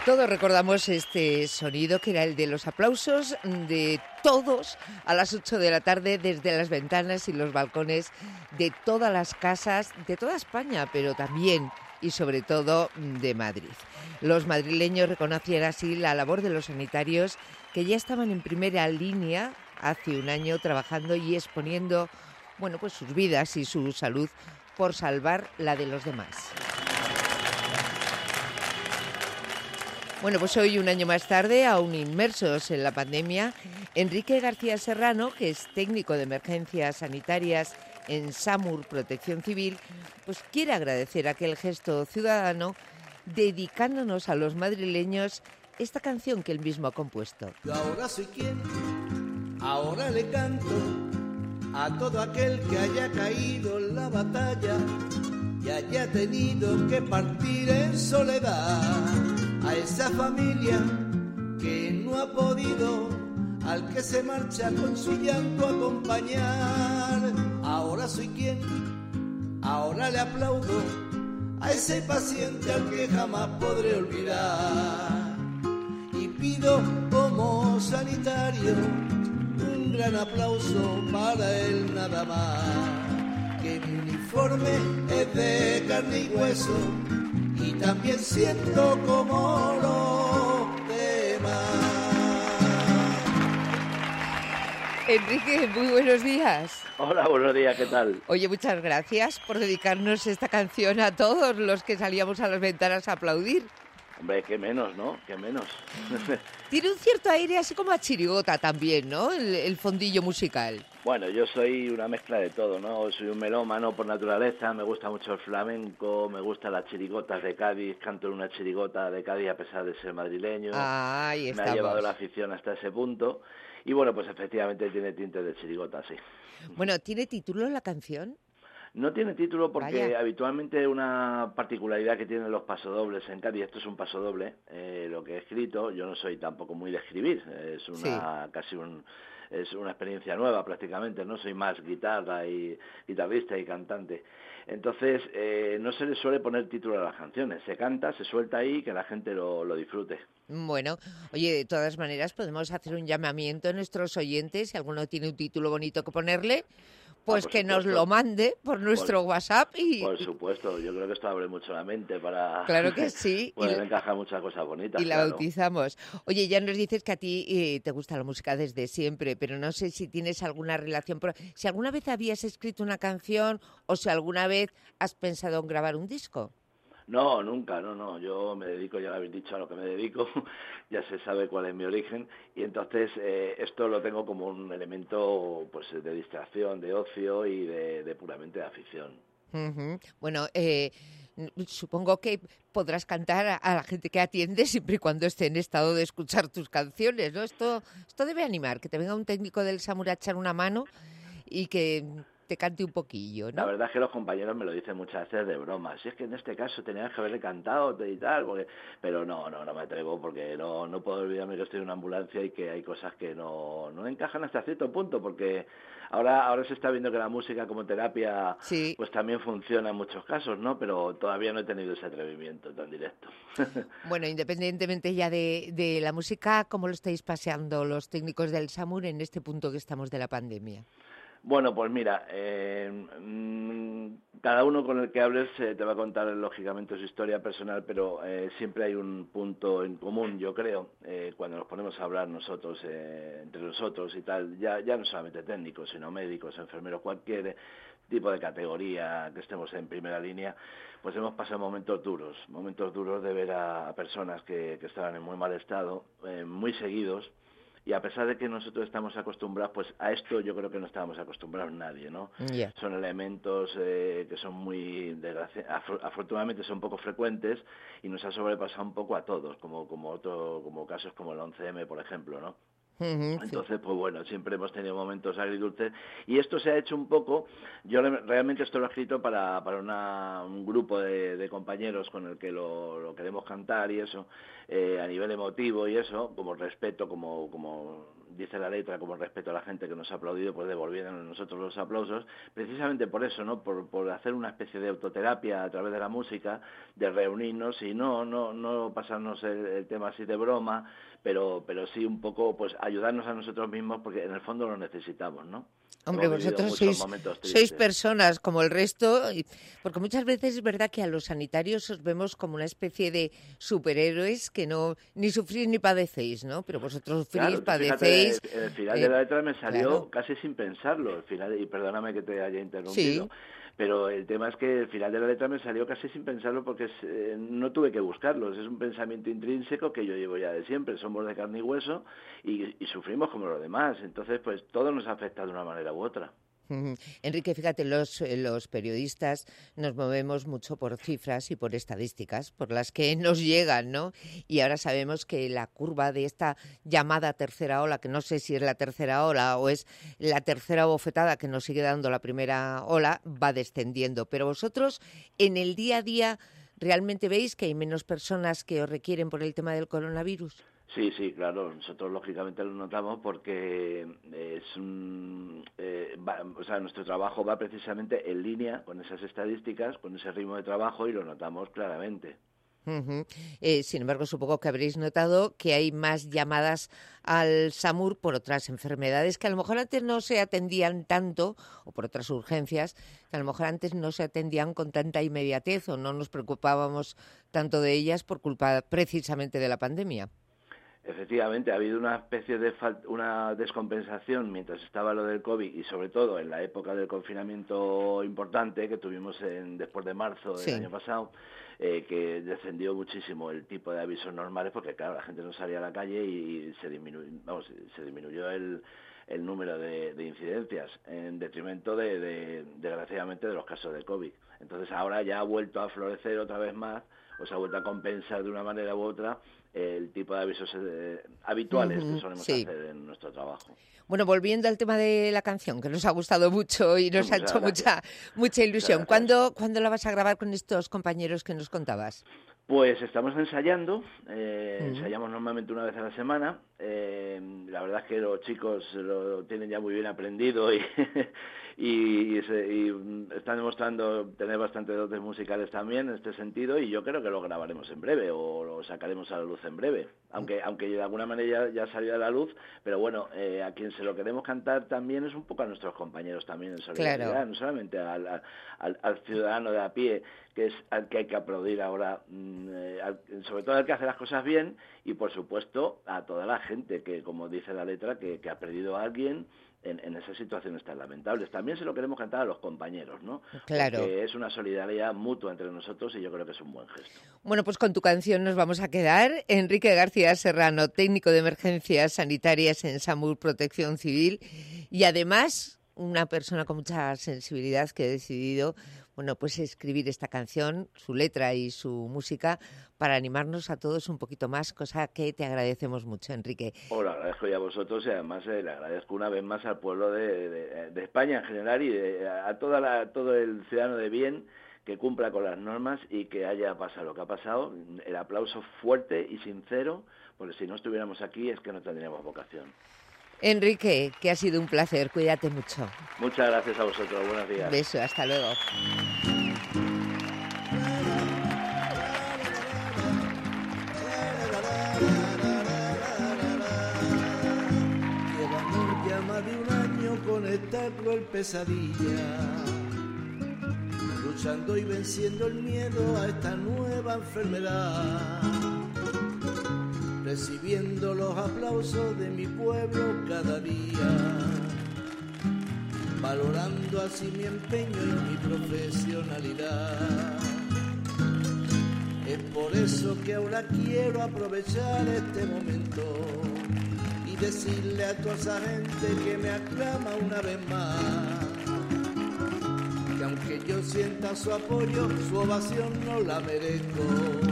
Todos recordamos este sonido que era el de los aplausos de todos a las 8 de la tarde desde las ventanas y los balcones de todas las casas de toda España, pero también y sobre todo de Madrid. Los madrileños reconocían así la labor de los sanitarios que ya estaban en primera línea hace un año trabajando y exponiendo, bueno, pues sus vidas y su salud por salvar la de los demás. Bueno, pues hoy, un año más tarde, aún inmersos en la pandemia, Enrique García Serrano, que es técnico de emergencias sanitarias en SAMUR Protección Civil, pues quiere agradecer aquel gesto ciudadano dedicándonos a los madrileños esta canción que él mismo ha compuesto. Yo ahora soy quien, ahora le canto a todo aquel que haya caído en la batalla y haya tenido que partir en soledad. A esa familia que no ha podido, al que se marcha con su llanto acompañar. Ahora soy quien, ahora le aplaudo a ese paciente al que jamás podré olvidar. Y pido como sanitario un gran aplauso para él nada más. Que mi uniforme es de carne y hueso y también siento como los demás. Enrique, muy buenos días. Hola, buenos días, ¿qué tal? Oye, muchas gracias por dedicarnos esta canción a todos los que salíamos a las ventanas a aplaudir. Hombre, qué menos, ¿no? Qué menos. Tiene un cierto aire así como a chirigota también, ¿no? El fondillo musical. Bueno, yo soy una mezcla de todo, ¿no? Soy un melómano por naturaleza, me gusta mucho el flamenco, me gustan las chirigotas de Cádiz, canto en una chirigota de Cádiz a pesar de ser madrileño. Ahí me estamos. ha llevado la afición hasta ese punto. Y bueno, pues efectivamente tiene tintes de chirigota, sí. Bueno, ¿tiene título la canción? No tiene título porque Vaya. habitualmente una particularidad que tienen los pasodobles en Cádiz, esto es un pasodoble, lo que he escrito, yo no soy tampoco muy de escribir, es una experiencia nueva prácticamente, no soy más guitarrista y cantante. Entonces no se le suele poner título a las canciones, se canta, se suelta ahí, que la gente lo disfrute. Bueno, oye, de todas maneras podemos hacer un llamamiento a nuestros oyentes, si alguno tiene un título bonito que ponerle, pues que nos lo mande por nuestro WhatsApp y... Por supuesto, yo creo que esto abre mucho la mente para... Claro que sí. Poder encajar muchas cosas bonitas, y la claro. bautizamos. Oye, ya nos dices que a ti te gusta la música desde siempre, pero no sé si tienes alguna relación... Si alguna vez habías escrito una canción o si alguna vez has pensado en grabar un disco. No, nunca, no. Yo me dedico, ya lo habéis dicho, a lo que me dedico, ya se sabe cuál es mi origen, y entonces esto lo tengo como un elemento pues de distracción, de ocio y de puramente de afición. Uh-huh. Bueno, supongo que podrás cantar a la gente que atiende siempre y cuando esté en estado de escuchar tus canciones, ¿no? Esto debe animar, que te venga un técnico del SAMUR a echar una mano y que te cante un poquillo, ¿no? La verdad es que los compañeros me lo dicen muchas veces de broma. Si es que en este caso tenías que haberle cantado y tal, pero no me atrevo porque no puedo olvidarme que estoy en una ambulancia y que hay cosas que no encajan hasta cierto punto, porque ahora se está viendo que la música como terapia sí, pues también funciona en muchos casos, ¿no? Pero todavía no he tenido ese atrevimiento tan directo. Bueno, independientemente ya de la música, ¿cómo lo estáis paseando los técnicos del SAMUR en este punto que estamos de la pandemia? Bueno, pues mira, cada uno con el que hables te va a contar lógicamente su historia personal, pero siempre hay un punto en común, yo creo, cuando nos ponemos a hablar nosotros, entre nosotros y tal, ya no solamente técnicos, sino médicos, enfermeros, cualquier tipo de categoría que estemos en primera línea, pues hemos pasado momentos duros de ver a personas que estaban en muy mal estado, muy seguidos. Y a pesar de que nosotros estamos acostumbrados, pues a esto yo creo que no estábamos acostumbrados nadie, ¿no? Yeah. Son elementos que son muy, afortunadamente son poco frecuentes y nos ha sobrepasado un poco a todos, como casos como el 11M, por ejemplo, ¿no? Uh-huh, Entonces, sí. pues bueno, siempre hemos tenido momentos agridulces y esto se ha hecho un poco, yo realmente esto lo he escrito para un grupo de compañeros con el que lo queremos cantar y eso, a nivel emotivo y eso, como respeto, como dice la letra, como respeto a la gente que nos ha aplaudido, pues devolviéndonos nosotros los aplausos, precisamente por eso, ¿no? Por hacer una especie de autoterapia a través de la música, de reunirnos y no pasarnos el tema así de broma, pero sí un poco pues ayudarnos a nosotros mismos, porque en el fondo lo necesitamos, ¿no? Hombre, vosotros sois personas como el resto, porque muchas veces es verdad que a los sanitarios os vemos como una especie de superhéroes que no ni sufrís ni padecéis, ¿no? Pero vosotros sufrís, padecéis. Fíjate, el final de la letra me salió casi sin pensarlo, el final, y perdóname que te haya interrumpido. Sí. Pero el tema es que el final de la letra me salió casi sin pensarlo porque no tuve que buscarlo. Es un pensamiento intrínseco que yo llevo ya de siempre. Somos de carne y hueso y sufrimos como los demás. Entonces, pues todo nos afecta de una manera u otra. Enrique, fíjate, los periodistas nos movemos mucho por cifras y por estadísticas, por las que nos llegan, ¿no? Y ahora sabemos que la curva de esta llamada tercera ola, que no sé si es la tercera ola o es la tercera bofetada que nos sigue dando la primera ola, va descendiendo. Pero vosotros, en el día a día, ¿realmente veis que hay menos personas que os requieren por el tema del coronavirus? Sí, claro, nosotros lógicamente lo notamos porque nuestro trabajo va precisamente en línea con esas estadísticas, con ese ritmo de trabajo y lo notamos claramente. Sin embargo, supongo que habréis notado que hay más llamadas al SAMUR por otras enfermedades que a lo mejor antes no se atendían tanto, o por otras urgencias, que a lo mejor antes no se atendían con tanta inmediatez o no nos preocupábamos tanto de ellas por culpa precisamente de la pandemia. Efectivamente, ha habido una especie de una descompensación mientras estaba lo del COVID y sobre todo en la época del confinamiento importante que tuvimos después de marzo del año pasado, que descendió muchísimo el tipo de avisos normales porque, claro, la gente no salía a la calle y se disminuyó el número de incidencias en detrimento desgraciadamente de los casos de COVID. Entonces ahora ya ha vuelto a florecer otra vez más, o se ha vuelto a compensar de una manera u otra el tipo de avisos habituales que solemos hacer en nuestro trabajo. Bueno, volviendo al tema de la canción, que nos ha gustado mucho y nos ha hecho mucha ilusión. ¿Cuándo la vas a grabar con estos compañeros que nos contabas? Pues estamos ensayando, ensayamos normalmente una vez a la semana. La verdad es que los chicos lo tienen ya muy bien aprendido y están demostrando tener bastante dotes musicales también en este sentido, y yo creo que lo grabaremos en breve o lo sacaremos a la luz en breve, aunque de alguna manera ya salió a la luz, pero bueno, a quien se lo queremos cantar también es un poco a nuestros compañeros también en solidaridad, claro. No solamente al ciudadano de a pie, que es al que hay que aplaudir ahora, sobre todo al que hace las cosas bien, y por supuesto a toda la gente que, como dice la letra, que ha perdido a alguien en esas situaciones tan lamentables. También se lo queremos cantar a los compañeros, ¿no? Claro. Porque es una solidaridad mutua entre nosotros y yo creo que es un buen gesto. Bueno, pues con tu canción nos vamos a quedar. Enrique García Serrano, técnico de emergencias sanitarias en SAMUR Protección Civil, y además una persona con mucha sensibilidad que ha decidido, bueno, pues escribir esta canción, su letra y su música, para animarnos a todos un poquito más, cosa que te agradecemos mucho, Enrique. Os lo agradezco ya a vosotros y además le agradezco una vez más al pueblo de España en general y a todo el ciudadano de bien que cumpla con las normas y que haya pasado lo que ha pasado. El aplauso fuerte y sincero, porque si no estuviéramos aquí es que no tendríamos vocación. Enrique, que ha sido un placer, cuídate mucho. Muchas gracias a vosotros, buenos días. Beso, hasta luego. El amor ya más de un año con esta cruel pesadilla, luchando y venciendo el miedo a esta nueva enfermedad, recibiendo los aplausos de mi pueblo cada día, valorando así mi empeño y mi profesionalidad. Es por eso que ahora quiero aprovechar este momento y decirle a toda esa gente que me aclama una vez más, que aunque yo sienta su apoyo, su ovación no la merezco.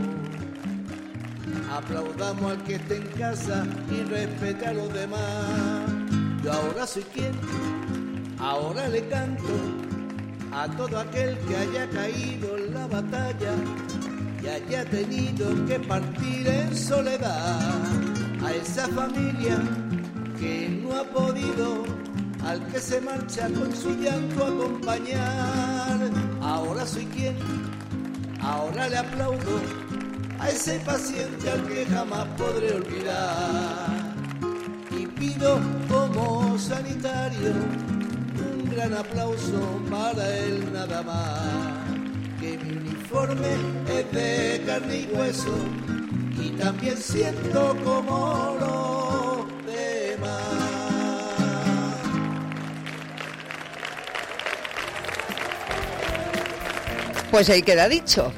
Aplaudamos al que esté en casa y respete a los demás. Yo ahora soy quien, ahora le canto a todo aquel que haya caído en la batalla y haya tenido que partir en soledad. A esa familia que no ha podido al que se marcha con su llanto acompañar. Ahora soy quien, ahora le aplaudo a ese paciente al que jamás podré olvidar. Y pido como sanitario un gran aplauso para él nada más. Que mi uniforme es de carne y hueso y también siento como los demás. Pues ahí queda dicho.